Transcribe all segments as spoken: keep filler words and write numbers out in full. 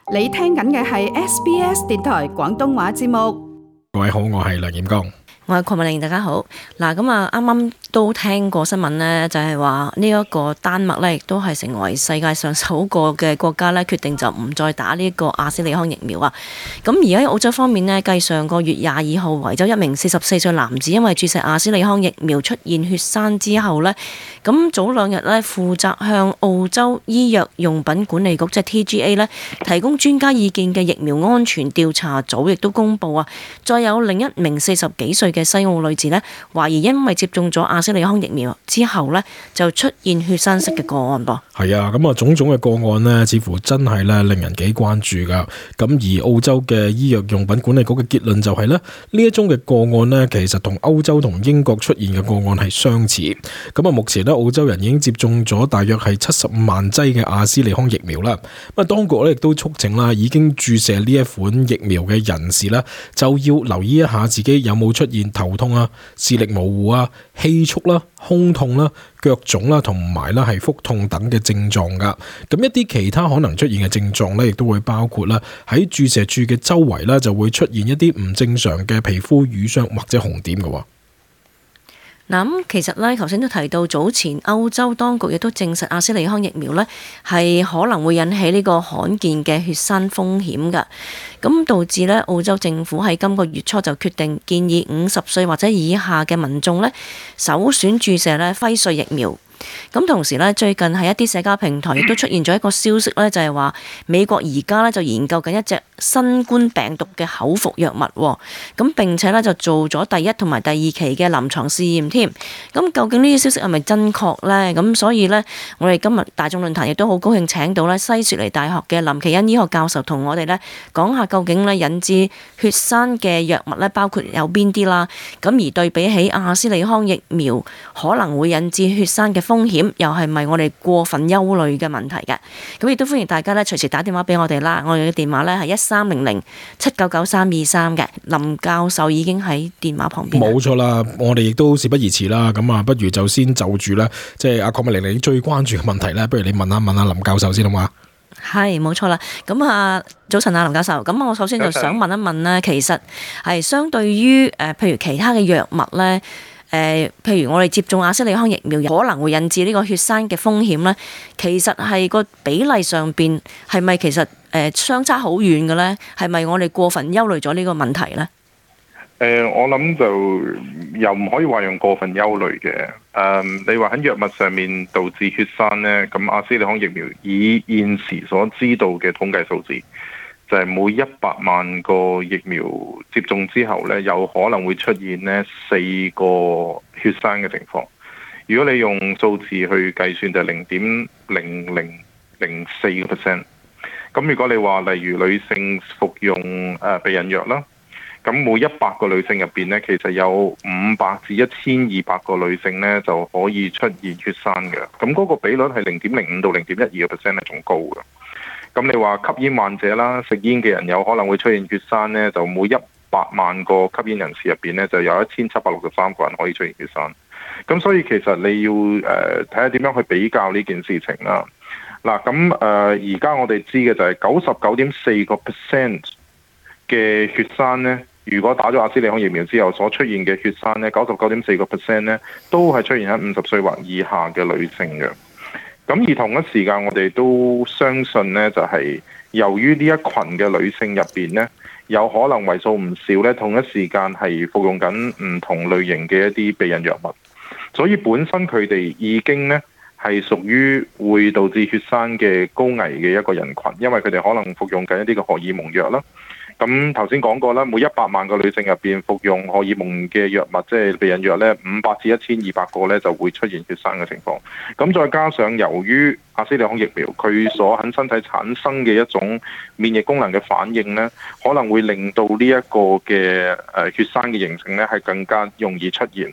你聽緊嘅係 S B S 電台廣東話節目。 各位好，我係梁彥剛。 我係鄺美玲，大家好。嗱，咁啊，啱啱都聽過新聞呢，就係話呢一個丹麥呢，亦都係成為世界上首個嘅國家呢，決定就唔再打呢個阿斯利康疫苗啊。咁而喺澳洲方面呢，繼上個月廿二號，維州一名四十四歲男子因為注射阿斯利康疫苗出現血栓之後呢，咁早兩日呢，負責向澳洲醫藥用品管理局即係 T G A 呢提供專家意見嘅疫苗安全調查組亦都公布啊，再有另一名四十幾歲嘅西澳女子呢，懷疑因為接種咗阿斯利康疫苗之後呢，就出現血栓式嘅個案噃。 係啊，咁啊種種嘅個案呢，似乎真係咧令人幾關注噶。咁而澳洲嘅醫藥用品管理局嘅結論就係咧，呢一宗嘅個案呢，其實同歐洲同英國出現嘅個案係相似。咁啊，目前呢，澳洲人已經接種咗大約係七十五萬劑嘅阿斯利康疫苗啦。咁啊，當局咧亦都促請啦，已經注射呢一款疫苗嘅人士呢，就要留意一下自己有冇出現頭痛啊、視力模糊啊、氣促啦、胸痛啦、腳腫啦，同埋啦係腹痛等嘅症狀噶。咁一啲其他可能出現嘅症狀咧，亦都會包括啦喺注射處嘅周圍啦，就會出現一啲唔正常嘅皮膚瘀傷或者紅點嘅。 嗱，咁其實咧，頭先都提到早前歐洲當局亦都證實阿斯利康疫苗咧係可能會引起呢個罕見嘅血栓風險㗎，咁導致咧澳洲政府喺今個月初就決定建議五十歲或者以下嘅民眾咧首選注射咧輝瑞疫苗。咁同時咧，最近喺一啲社交平台亦都出現咗一個消息咧，就係話美國而家咧就研究緊一隻新冠病毒嘅口服藥物，咁並且咧就做咗第一同埋第二期嘅臨床試驗添。咁究竟呢啲消息係咪真確呢？咁所以呢，我哋今日大眾論壇亦都好高興請到咧西雪梨大學嘅林奇恩醫學教授同我哋咧講下究竟咧引致血栓嘅藥物咧包括有邊啲啦。咁而對比起阿斯利康疫苗可能會引致血栓嘅風險，又係咪我哋過分憂慮嘅問題嘅？咁亦都歡迎大家咧隨時打電話俾我哋啦。我哋嘅電話咧係一三零零七九九三二三嘅。林教授已經喺電話旁邊。 冇錯啦，我哋亦都事不宜遲啦。咁啊，不如就先就住咧，即係阿鄺美玲你最關注嘅問題咧，不如你問下問下林教授先好嘛？ 係，冇錯啦。咁啊，早晨啊，林教授。咁我首先就想問一問咧，其實係相對於誒，譬如其他嘅藥物咧。誒、呃，譬如我哋接種阿斯利康疫苗可能會引致呢個血栓嘅風險呢，其實係個比例上邊係咪其實誒、呃、相差好遠嘅呢？係咪我哋過分憂慮咗呢個問題呢？ 誒、呃，我諗就又唔可以話用過分憂慮嘅。誒、呃，你話喺藥物上面導致血栓呢，咁阿斯利康疫苗以現時所知道嘅統計數字，就係每一百萬個疫苗接種之後呢，有可能會出現呢四個血栓嘅情況。如果你用數字去計算，就係零點零零零四個 percent。咁如果你話例如女性服用誒避孕藥啦，咁每一百個女性入邊呢，其實有五百至一千二百個女性呢就可以出現血栓嘅。咁嗰個比率係零點零五到零點一二個 percent 係仲高嘅。咁你話吸煙患者啦，食煙嘅人有可能會出現血栓呢，就每一百萬個吸煙人士入邊呢，就有一千七百六十三個人可以出現血栓。咁所以其實你要誒睇下點樣去比較呢件事情啦。嗱，咁誒而家我哋知嘅就係九十九點四個 percent 嘅血栓呢，如果打咗阿斯利康疫苗之後所出現嘅血栓呢，九十九點四個 percent 呢，都係出現喺五十歲或以下嘅女性嘅。咁而同一時間，我哋都相信呢，就係由於呢一群嘅女性入邊呢，有可能為數唔少呢，同一時間係服用緊唔同類型嘅一啲避孕藥物，所以本身佢哋已經呢係屬於會導致血栓嘅高危嘅一個人群，因為佢哋可能服用緊一啲嘅荷爾蒙藥啦。咁頭先講過啦，每一百萬個女性入邊服用荷爾蒙嘅藥物，即係避孕藥呢，五百至一千二百個呢就會出現血栓嘅情況。咁再加上由於阿斯利康疫苗佢所喺身體產生嘅一種免疫功能嘅反應呢，可能會令到呢一個嘅誒血栓嘅形成呢係更加容易出現。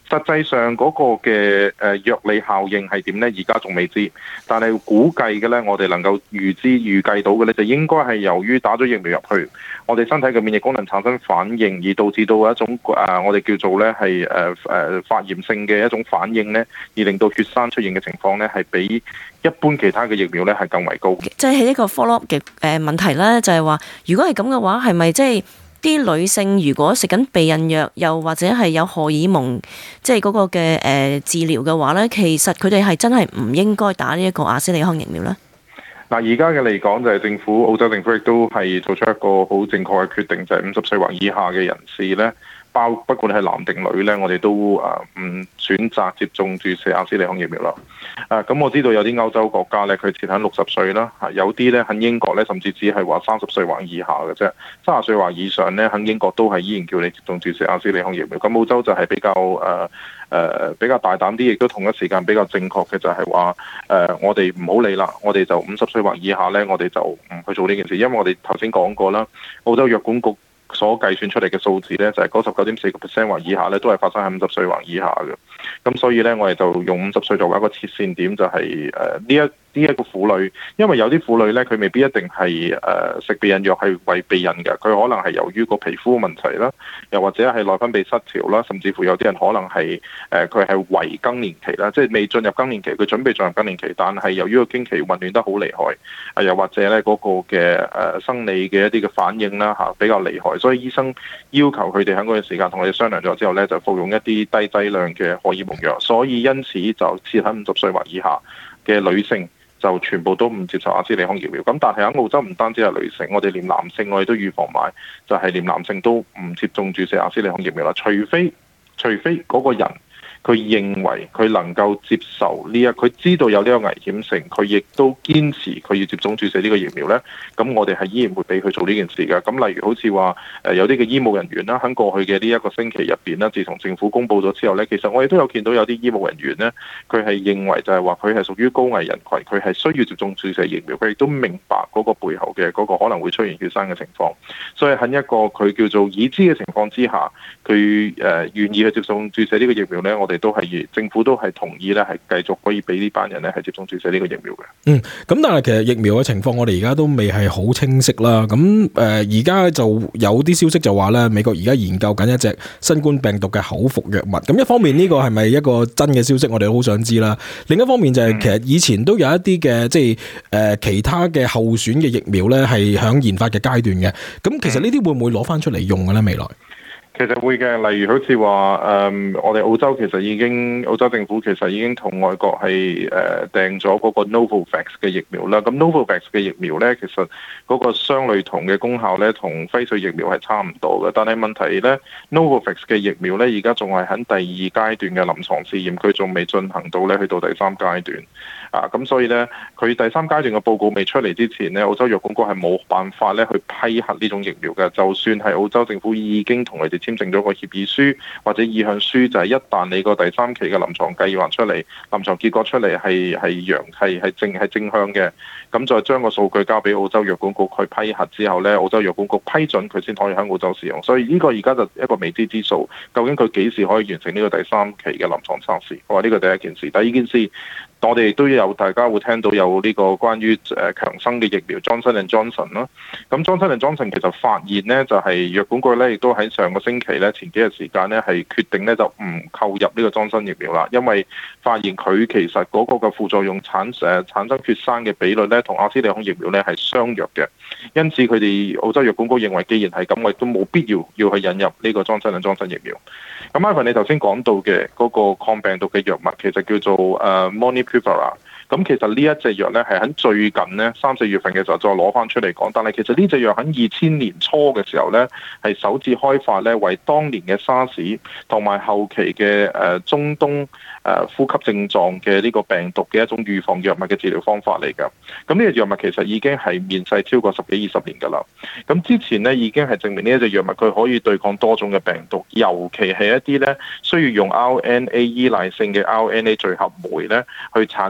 實際上嗰個嘅誒藥理效應係點呢？而家仲未知，但係估計嘅呢，我哋能夠預知預計到嘅呢，就應該係由於打咗疫苗入去，我哋身體嘅免疫功能產生反應，而導致到一種誒、呃、我哋叫做呢係誒誒發炎性嘅一種反應呢，而令到血栓出現嘅情況呢，係比一般其他嘅疫苗呢係更為高。 即係一個 follow up 嘅誒問題呢，就係話，如果係咁嘅話，係咪即係啲女性如果食緊避孕藥，又或者係有荷爾蒙，即係嗰個嘅誒治療嘅話呢，其實佢哋係真係唔應該打呢一個阿斯利康疫苗呢？ 嗱，而家嘅嚟講就係政府澳洲政府亦都係做出一個好正確嘅決定，就係五十歲或以下嘅人士呢，包不管係男定女呢，我哋都誒唔選擇接種注射阿斯利康疫苗啦。誒咁我知道有啲歐洲國家呢，佢設喺六十歲啦，有啲呢喺英國呢，甚至只係話三十歲或以下嘅啫，三十歲或以上呢，喺英國都係依然叫你接種注射阿斯利康疫苗。咁澳洲就係比較誒誒、呃呃、比較大膽啲，亦都同一時間比較正確嘅就係話誒，我哋唔好理啦，我哋就五十歲或以下呢，我哋就唔去做呢件事，因為我哋頭先講過啦，澳洲藥管局所計算出嚟嘅數字呢，就係九十九點四個 percent 或以下呢，都係發生喺五十歲或以下嘅。咁所以呢，我哋就用五十歲作為一個切線點，就係誒呢一呢一個婦女，因為有啲婦女呢，佢未必一定係誒、呃、食避孕藥係為避孕嘅，佢可能係由於個皮膚問題啦，又或者係內分泌失調啦，甚至乎有啲人可能係誒佢係圍更年期啦，即係未進入更年期，佢準備進入更年期，但係由於個經期混亂得好厲害，啊又或者呢嗰、那個嘅誒、呃、生理嘅一啲嘅反應啦嚇比較厲害，所以醫生要求佢哋喺嗰段時間同我哋商量咗之後呢，就服用一啲低劑量嘅荷爾蒙藥，所以因此就設喺五十歲或以下嘅女性，就全部都唔接受阿斯利康疫苗。咁但係喺澳洲唔單止係女性，我哋連男性我哋都預防埋，就係、是、連男性都唔接種注射阿斯利康疫苗啦。除非除非嗰個人佢認為佢能夠接受呢一，佢知道有呢個危險性，佢亦都堅持佢要接種注射呢個疫苗呢。咁我哋係依然會俾佢做呢件事嘅。咁例如好似話誒有啲嘅醫務人員啦，喺過去嘅呢一個星期入邊呢，自從政府公布咗之後呢，其實我哋都有見到有啲醫務人員呢，佢係認為就係話佢係屬於高危人群，佢係需要接種注射疫苗，佢亦都明白嗰個背後嘅嗰個可能會出現血栓嘅情況，所以喺一個佢叫做已知嘅情況之下，佢誒願意去接種注射呢個疫苗呢，我哋都係政府都係同意咧，係繼續可以俾呢班人咧係接種注射呢個疫苗嘅。嗯， 咁但係其實疫苗嘅情況，我哋而家都未係好清晰啦。咁誒，而家就有啲消息就話咧，美國而家研究緊一隻新冠病毒嘅口服藥物。咁一方面呢個係咪一個真嘅消息，我哋都好想知啦。另一方面就係其實以前都有一啲嘅即係誒其他嘅候選嘅疫苗咧，係響研發嘅階段嘅。咁其實呢啲會唔會攞翻出嚟用嘅咧？未來？ 其實會嘅，例如好似話誒，我哋澳洲其實已經澳洲政府其實已經同外國係誒、呃、訂咗嗰個 Novavax 嘅疫苗啦。咁 Novavax 嘅疫苗咧，其實嗰個相類同嘅功效咧，同輝瑞疫苗係差唔多嘅。但係問題咧 ，Novavax 嘅疫苗咧，而家仲係喺第二階段嘅臨床試驗，佢仲未進行到咧去到第三階段。啊，咁所以咧，佢第三階段嘅報告未出嚟之前咧，澳洲藥管局係冇辦法咧去批核呢種疫苗嘅。就算係澳洲政府已經同佢哋簽訂咗個協議書或者意向書，就係、是、一旦你個第三期嘅臨床計劃出嚟，臨床結果出嚟係係陽係係正係正向嘅，咁再將個數據交俾澳洲藥管局去批核之後咧，澳洲藥管局批准佢先可以喺澳洲使用。所以呢個而家就一個未知之數，究竟佢幾時可以完成呢個第三期嘅臨床測試？我話呢個第一件事，第二件事。我哋都有，大家會聽到有呢個關於誒強生嘅疫苗 Johnson and Johnson 啦。咁 Johnson and Johnson 其實發現呢，就係藥管局咧，亦都喺上個星期咧，前幾日時間咧，係決定咧就唔購入呢個 Johnson 疫苗啦，因為發現佢其實嗰個嘅副作用產誒產生血栓嘅比率咧，同阿斯利康疫苗咧係相若嘅。因此佢哋澳洲藥管局認為，既然係咁，我亦都冇必要要去引入呢個 Johnson and Johnson 疫苗。咁 Ivan 你頭先講到嘅嗰個抗病毒嘅藥物，其實叫做誒 Molnupiravir。咁其實呢一隻藥咧係喺最近咧三四月份嘅時候再攞翻出嚟講，但係其實呢隻藥喺二千年初嘅時候咧係首次開發咧為當年嘅沙士同埋後期嘅誒中東誒呼吸症狀嘅呢個病毒嘅一種預防藥物嘅治療方法嚟㗎。咁呢隻藥物其實已經係面世超過十幾二十年㗎啦。咁之前咧已經係證明呢一隻藥物佢可以對抗多種嘅病毒，尤其係一啲咧需要用 R N A 依賴性嘅 R N A 聚合酶咧去產生嘅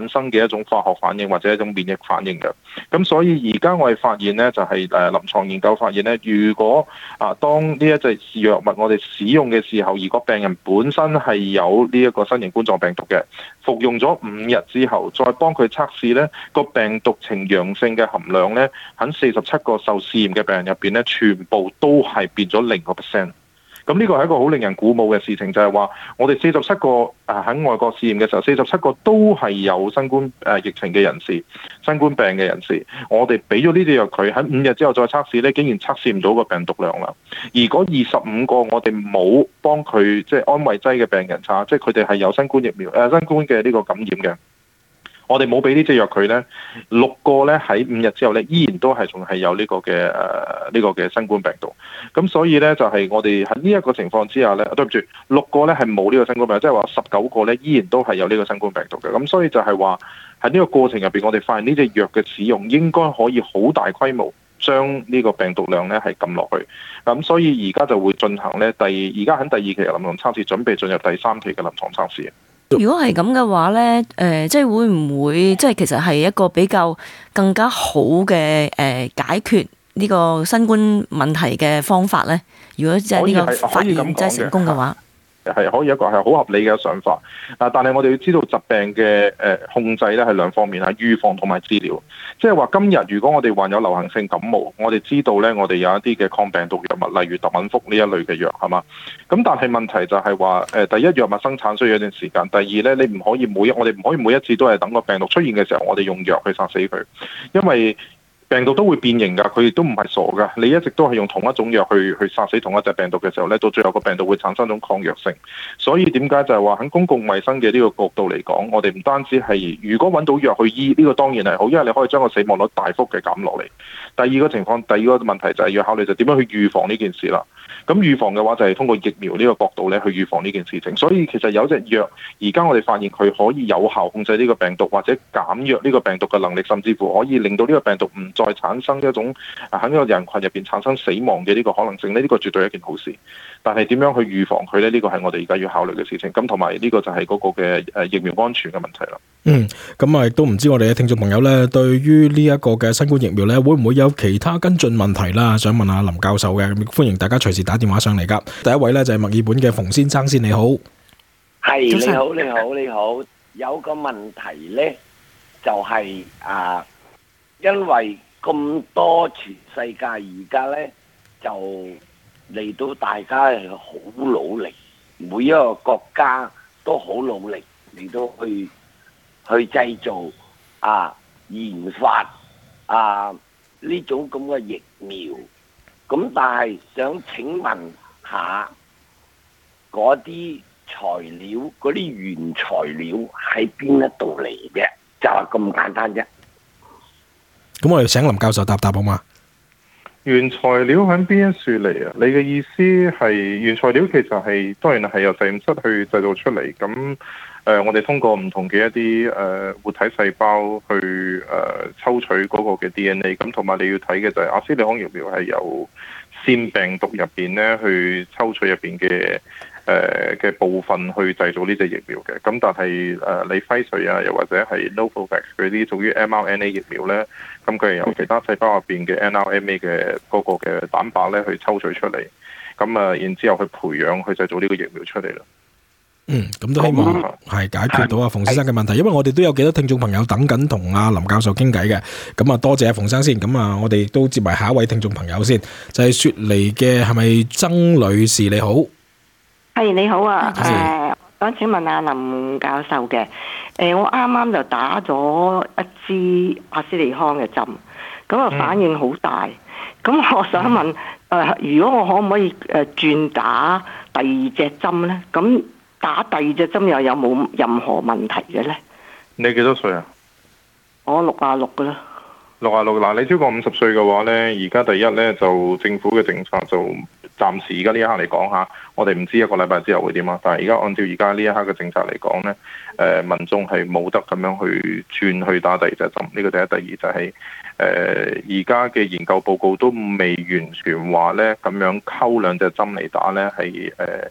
一種化學反應或者一種免疫反應嘅。咁所以而家我哋發現咧，就係誒臨床研究發現咧，如果啊當呢一隻藥物我哋使用嘅時候，而個病人本身係有呢一個新型冠狀病毒嘅，服用咗五日之後，再幫佢測試咧，個病毒呈陽性嘅含量咧，喺四十七個受試驗嘅病人入邊咧，全部都係變咗零個 percent。咁呢個係一個好令人鼓舞嘅事情，就係話我哋四十七個誒喺外國試驗嘅時候，四十七個都係有新冠誒疫情嘅人士、新冠病嘅人士。我哋俾咗呢啲藥佢喺五日之後再測試咧，竟然測試唔到個病毒量啦。而嗰二十五個我哋冇幫佢即係安慰劑嘅病人查，即係佢哋係有新冠疫苗誒新冠嘅呢個感染嘅。我哋冇俾呢隻藥佢呢，六個呢喺五日之後呢，依然都係仲係有呢個嘅誒呢個嘅新冠病毒。咁所以呢，就係我哋喺呢一個情況之下呢，對唔住，六個呢係冇呢個新冠病毒，即係話十九個呢依然都係有呢個新冠病毒嘅。咁所以就係話喺呢個過程入邊，我哋發現呢隻藥嘅使用應該可以好大規模將呢個病毒量呢係撳落去。咁所以而家就會進行呢第而家喺第二期嘅臨床測試，準備進入第三期嘅臨床測試。 如果係咁嘅話咧，誒、呃，即係會唔會即係其實係一個比較更加好嘅誒、呃、解決呢個新冠問題嘅方法咧？如果即係呢個發現真係成功嘅話， 係可以一個係好合理嘅想法。啊，但係我哋要知道疾病嘅誒控制咧係兩方面啊，預防同埋治療。即係話今日如果我哋患有流行性感冒，我哋知道咧，我哋有一啲嘅抗病毒藥物，例如特敏福呢一類嘅藥，係嘛？咁但係問題就係話誒，第一藥物生產需要一段時間，第二咧你唔可以每一我哋唔可以每一次都係等個病毒出現嘅時候，我哋用藥去殺死佢，因為病毒都會變形㗎，佢亦都唔係傻㗎。你一直都係用同一種藥去去殺死同一隻病毒嘅時候咧，到最後個病毒會產生一種抗藥性。所以點解就係話喺公共衛生嘅呢個角度嚟講，我哋唔單止係如果揾到藥去醫，呢個當然係好，因為你可以將個死亡率大幅嘅減落嚟。第二個情況，第二個問題就係要考慮就點樣去預防呢件事啦。咁預防嘅話就係通過疫苗呢個角度咧去預防呢件事情。所以其實有隻藥，而家我哋發現佢可以有效控制呢個病毒，或者減弱呢個病毒嘅能力，甚至乎可以令到呢個病毒唔再產生一種喺呢個人群入邊產生死亡嘅呢個可能性呢，呢個絕對係一件好事。但係點樣去預防佢呢？呢個係我哋而家要考慮嘅事情。咁同埋呢個就係嗰個嘅誒疫苗安全嘅問題啦。 嗯，咁啊亦都唔知我哋嘅聽眾朋友呢，對於呢一個嘅新冠疫苗呢，會唔會有其他跟進問題啦？想問下林教授嘅，歡迎大家隨時打電話上嚟噶。第一位呢，就係墨爾本嘅馮先生先，你好。 係，你好，你好，你好。有個問題呢，就係、是、啊，因為咁多全世界而家呢，就嚟到大家係好努力，每一個國家都好努力嚟到去去製造啊研發啊呢種咁嘅疫苗。咁但係想請問下嗰啲材料，嗰啲原材料喺邊一度嚟嘅？就係咁簡單啫。 咁我哋請林教授答答好嘛？ 原材料喺邊一處嚟啊？你嘅意思係原材料其實係當然係由實驗室去製造出嚟。咁誒、呃，我哋通過唔同嘅一啲誒、呃、活體細胞去誒、呃、抽取嗰個嘅 D N A。咁同埋你要睇嘅就係阿斯利康疫苗係由腺病毒入邊咧去抽取入邊嘅誒嘅部分去製造呢隻疫苗嘅。咁但係誒、呃、你輝瑞啊，又或者係 Novavax 嗰啲屬於 mRNA 疫苗咧，咁佢係由其他細胞入邊嘅 N R M A 嘅嗰個嘅蛋白咧去抽取出嚟，咁啊然之後去培養去製造呢個疫苗出嚟啦。 嗯，咁都希望係解決到阿馮先生嘅問題，因為我哋都有幾多聽眾朋友等緊同阿林教授傾偈嘅。咁啊，多謝阿馮生先。咁啊，我哋都接埋下一位聽眾朋友先，就係、是、雪梨嘅係咪曾女士？你好， 係你好啊。誒、 是呃，想請問阿林教授嘅，誒、呃，我啱啱就打咗一支阿斯利康嘅針，咁啊反應好大。咁、嗯、我想問，誒、呃，如果我可唔可以誒轉打第二隻針咧？咁打第二隻針又有冇任何問題嘅咧？ 你幾多歲啊？ 我六啊六噶啦。 六啊六嗱，你超過五十歲嘅話咧，而家第一咧就政府嘅政策就暫時而家呢一刻嚟講下，我哋唔知一個禮拜之後會點啊。但係而家按照而家呢一刻嘅政策嚟講咧，誒、呃、民眾係冇得咁樣去轉去打第二隻針。呢、這個第一，第二就係誒而家嘅研究報告都未完全話咧咁樣溝兩隻針嚟打咧係誒。誒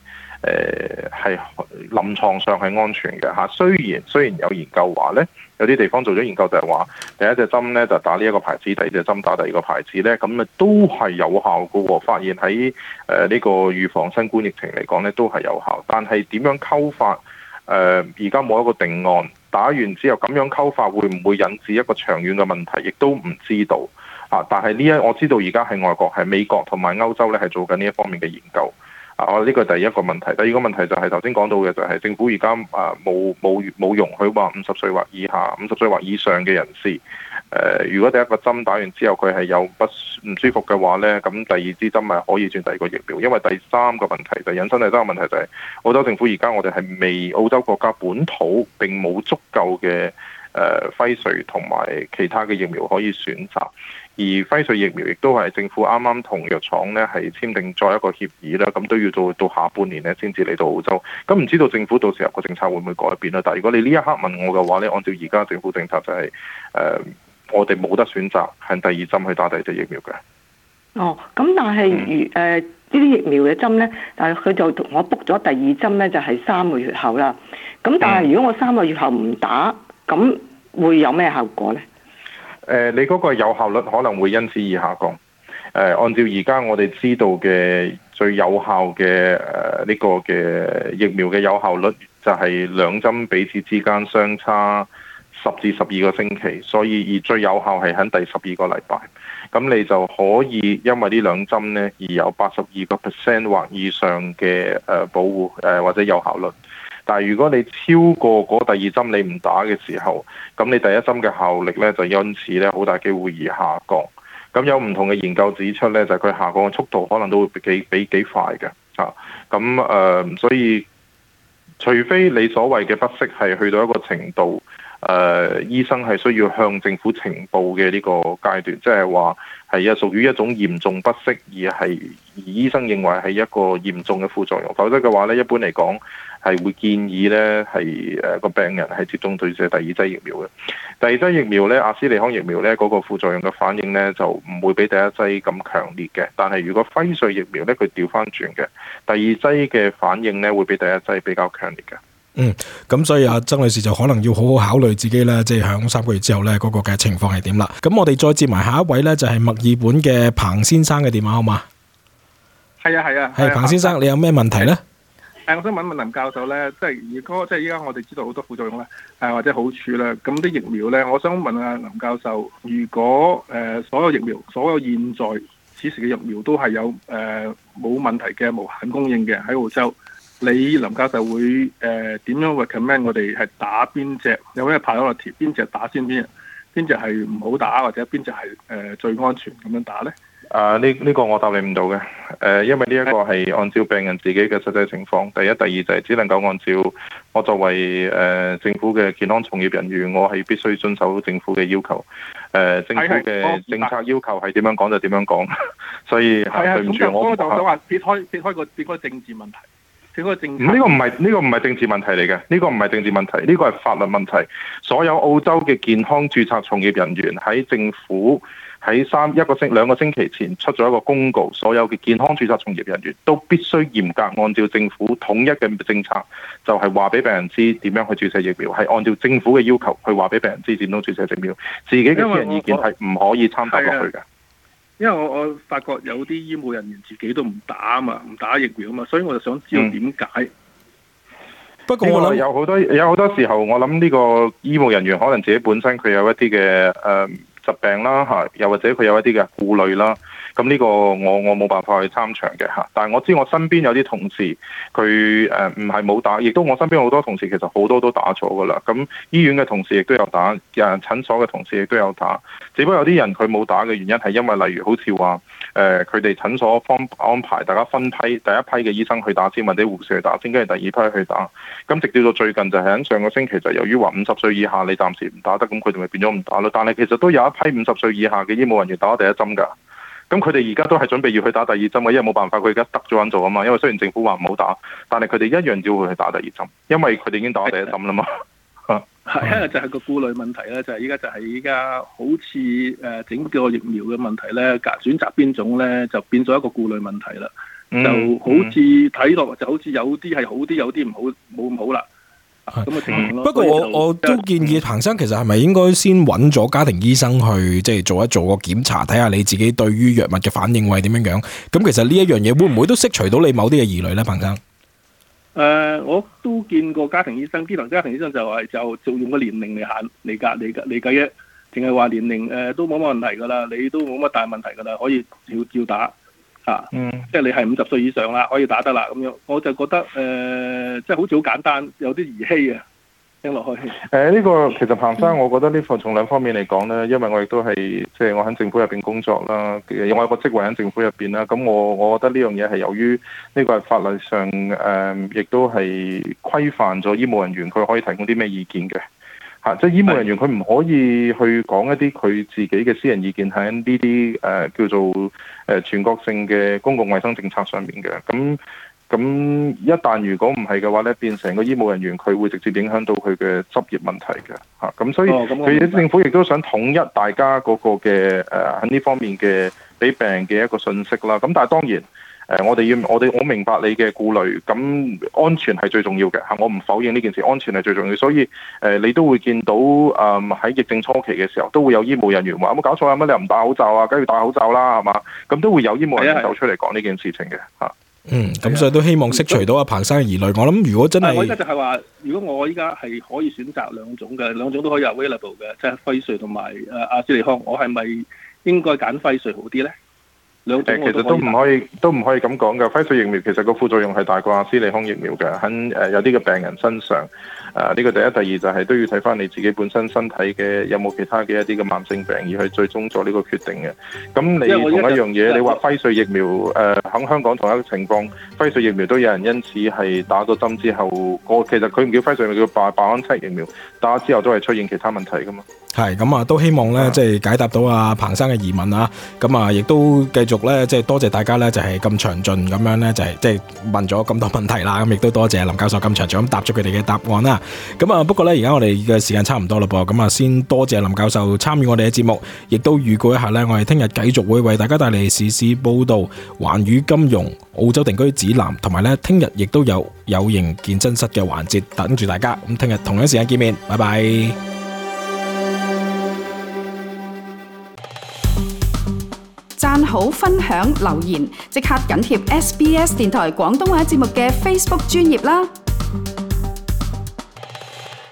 誒係臨床上係安全嘅嚇。雖然雖然有研究話咧，有啲地方做咗研究就係話，第一隻針咧就打呢一個牌子，第二隻針打第二個牌子咧，咁啊都係有效嘅喎。發現喺誒呢個預防新冠疫情嚟講咧都係有效，但係點樣溝法？誒而家冇一個定案，打完之後咁樣溝法會唔會引致一個長遠嘅問題，亦都唔知道啊！但係呢一我知道而家喺外國係美國同埋歐洲咧係做緊呢一方面嘅研究啊！我呢個第一個問題，第二個問題就係頭先講到嘅就係政府而家啊冇冇冇容許話五十歲或以下、五十歲或以上嘅人士。誒、呃，如果第一個針打完之後佢係有不唔舒服嘅話呢，咁第二支針咪可以轉第二個疫苗。因為第三個問題就引申第三個問題就係澳洲政府而家我哋係未澳洲國家本土並冇足夠嘅誒輝瑞同埋其他嘅疫苗可以選擇，而輝瑞疫苗亦都係政府啱啱同藥廠呢係簽訂再一個協議啦，咁都要到到下半年呢先至嚟到澳洲。咁唔知道政府到時候個政策會唔會改變啦？但係如果你呢一刻問我嘅話呢，按照而家政府政策就係、是、誒。呃我哋冇得選擇係第二針去打第二隻疫苗嘅。 哦，咁但係如誒呢啲疫苗嘅針咧，但係佢就同我 book 咗第二針咧，就係、是、三個月後啦。咁但係如果我三個月後唔打，咁會有咩效果咧？誒、 呃，你嗰個有效率可能會因此而下降。誒、呃，按照而家我哋知道嘅最有效嘅誒呢個嘅疫苗嘅有效率，就係兩針彼此之間相差十至十二個星期，所以而最有效係喺第十二個禮拜，咁你就可以因為呢兩針呢而有八十二個 percent 或以上嘅誒保護誒或者有效率。但係如果你超過嗰第二針你唔打嘅時候，咁你第一針嘅效力呢就因此呢好大機會而下降。咁有唔同嘅研究指出呢，就係、是、佢下降嘅速度可能都會幾比幾快嘅啊。咁誒、呃，所以除非你所謂嘅不適係去到一個程度。誒、呃，醫生係需要向政府呈報嘅呢個階段，即係話係一屬於一種嚴重不適，而係而醫生認為係一個嚴重嘅副作用。否則嘅話咧，一般嚟講係會建議咧係誒個病人係接種對住第二劑疫苗嘅。第二劑疫苗咧，阿斯利康疫苗咧嗰、那個副作用嘅反應咧就唔會比第一劑咁強烈嘅。但係如果輝瑞疫苗咧，佢調翻轉嘅，第二劑嘅反應咧會比第一劑比較強烈嘅。 嗯，咁所以阿曾女士就可能要好好考慮自己咧，即係響三個月之後咧嗰個嘅情況係點啦。咁我哋再接埋下一位咧，就係墨爾本嘅彭先生嘅電話，好嘛？ 係啊係啊， 係彭先生，你有咩問題咧？ 誒，我想問問林教授咧，即係如果即係依家我哋知道好多副作用咧，誒或者好處咧，咁啲疫苗咧，我想問下林教授，如果誒所有疫苗，所有現在此時嘅疫苗都係有誒冇問題嘅無限供應嘅喺澳洲。你林教授會誒點、呃、樣 recommend 我哋係打邊隻？有咩 priority？邊隻打先？邊邊隻係唔好打，或者邊隻係誒最安全咁樣打咧？ 啊，呢、這、呢個我答你唔到嘅。誒、呃，因為呢一個係按照病人自己嘅實際情況。第一、第二就係只能夠按照我作為誒、呃、政府嘅健康從業人員，我係必須遵守政府嘅要求。誒、呃，政府嘅政策要求係點樣講就點樣講。所以係對唔住我。 我就想話撇開撇開個撇開政治問題。呢個唔係呢個唔係政治問題嚟嘅，呢個唔係政治問題，呢個係法律問題。所有澳洲嘅健康註冊從業人員喺政府喺三一個星兩個星期前出咗一個公告，所有嘅健康註冊從業人員都必須嚴格按照政府統一嘅政策，就係話俾病人知點樣去注射疫苗，係按照政府嘅要求去話俾病人知點樣注射疫苗，自己嘅私人意見係唔可以參加落去嘅。 因為我我發覺有啲醫護人員自己都唔打啊嘛，唔打疫苗啊嘛，所以我就想知道點解。嗯、 不過我諗有好多有好多時候，我諗呢個醫護人員可能自己本身佢有一啲嘅誒疾病啦嚇，又或者佢有一啲嘅顧慮啦。咁呢個我我冇辦法去參詳嘅嚇，但係我知我身邊有啲同事佢誒唔係冇打，亦都我身邊好多同事其實好多都打咗噶啦。咁醫院嘅同事亦都有打，誒診所嘅同事亦都有打。只不過有啲人佢冇打嘅原因係因為例如好似話誒佢哋診所方安排大家分批，第一批嘅醫生去打先，或者護士去打先，跟住第二批去打。咁直至到最近就係喺上個星期就由於話五十歲以下你暫時唔打得，咁佢哋咪變咗唔打咯。但係其實都有一批五十歲以下嘅醫務人員打咗第一針㗎。咁佢哋而家都係準備要去打第二針嘅，因為冇辦法，佢而家得咗緊做啊嘛。因為雖然政府話唔好打，但係佢哋一樣要去打第二針，因為佢哋已經打咗第一針啦嘛。 係，因為就係個顧慮問題咧，就係依家就係依家好似誒整個疫苗嘅問題咧，揀選擇邊種咧，就變咗一個顧慮問題啦。 就好似睇落就好似有啲係好啲，有啲唔好冇咁好啦。咁嘅情況咯。 不過我我都建議彭生其實係咪應該先揾咗家庭醫生去即係做一做個檢查，睇下你自己對於藥物嘅反應會係點樣樣？咁其實呢一樣嘢會唔會都釋除到你某啲嘅疑慮咧，彭生？ 誒、呃，我都見過家庭醫生，啲同家庭醫生就係就就用個年齡嚟限嚟計嚟計嚟計嘅，淨係話年齡誒、呃、都冇乜問題㗎啦，你都冇乜大問題㗎啦，可以照照打嚇，啊嗯、即係你係五十歲以上啦，可以打得啦咁樣。我就覺得誒、呃，即係好似好簡單，有啲兒戲啊，聽落去。誒、 呃，呢、這個其實彭生，我覺得呢個從兩方面嚟講咧，因為我亦都係即係我喺政府入邊工作啦，我有個職位喺政府入邊啦，咁我我覺得呢樣嘢係由於呢個係法律上誒、呃，亦都係規範咗醫務人員佢可以提供啲咩意見嘅。嚇！即係醫務人員，佢唔可以去講一啲佢自己嘅私人意見喺呢啲誒叫做誒、呃、全國性嘅公共衛生政策上面嘅。咁咁一旦如果唔係嘅話咧，變成個醫務人員佢會直接影響到佢嘅執業問題嘅。嚇！咁所以佢、哦、政府亦都想統一大家嗰個嘅誒喺呢方面嘅俾病人嘅一個信息啦。咁但係當然。誒、呃，我哋要我哋我明白你嘅顧慮，咁安全係最重要嘅嚇，我唔否認呢件事，安全係最重要，所以誒、呃，你都會見到誒喺、呃、疫症初期嘅時候，都會有醫務人員話有冇搞錯啊？乜你又唔戴口罩啊？梗要戴口罩啦，係嘛？咁都會有醫務人員走出嚟講呢件事情嘅嚇。嗯， 咁所以都希望釋除到阿彭生嘅疑慮。我諗如果真係， 我依家就係話，如果我依家係可以選擇兩種嘅，兩種都可以 available 嘅，即係輝瑞同埋誒阿斯利康，我係咪應該揀輝瑞好啲咧？誒， 其實都唔可以，都唔可以咁講㗎。輝瑞疫苗其實個副作用係大過阿斯利康疫苗嘅，喺誒有啲嘅病人身上。誒、呃，呢、這個第一，第二就係都要睇翻你自己本身身體嘅有冇其他嘅一啲嘅慢性病，而去最終做呢個決定嘅。咁你同一樣嘢，你話輝瑞疫苗誒喺、呃、香港同一個情況，輝瑞疫苗都有人因此係打咗針之後，個其實佢唔叫輝瑞，叫拜拜安策疫苗，打咗之後都係出現其他問題㗎嘛。 係咁啊，都希望咧，即係解答到阿彭生嘅疑問啊。咁啊，亦都繼續咧，即係多謝大家咧，就係咁詳盡咁樣咧，就係即係問咗咁多問題啦。咁亦都多謝林教授咁詳盡咁答咗佢哋嘅答案啦。咁啊，不過咧，而家我哋嘅時間差唔多啦噃。咁啊，先多謝林教授參與我哋嘅節目，亦都預告一下咧，我哋聽日繼續會為大家帶嚟時事報道、環宇金融、澳洲定居指南，同埋咧，聽日亦都有有型健身室嘅環節等住大家。咁聽日同樣時間見面，拜拜。 讚好、分享、留言，即刻緊貼 S B S 電台廣東話節目嘅 Facebook 專頁啦！